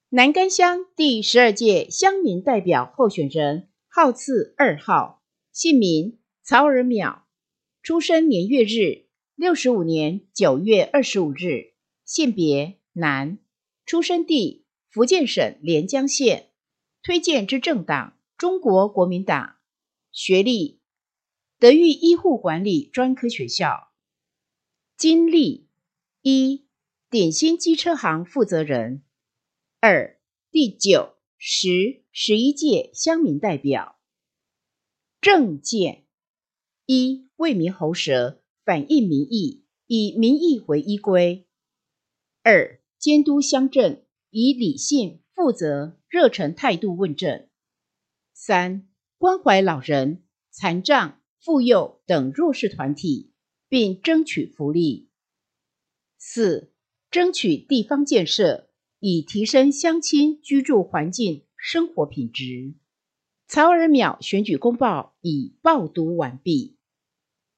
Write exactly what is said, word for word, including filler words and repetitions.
南竿乡第十二届乡民代表候选人，号次二号，姓名曹尔淼，出生年月日六十五年九月二十五日，性别男，出生地福建省连江县，推荐之政党中国国民党，学历德育医护管理专科学校，经历一点心机车行负责人，二第九、十、十一届乡民代表。政见一为民喉舌，反映民意，以民意为依归。二监督乡政，以理性、负责、热忱态度问政。三关怀老人、残障、妇幼等弱势团体，并争取福利。四争取地方建设，以提升乡亲居住环境、生活品质。曹尔淼选举公报已报读完毕。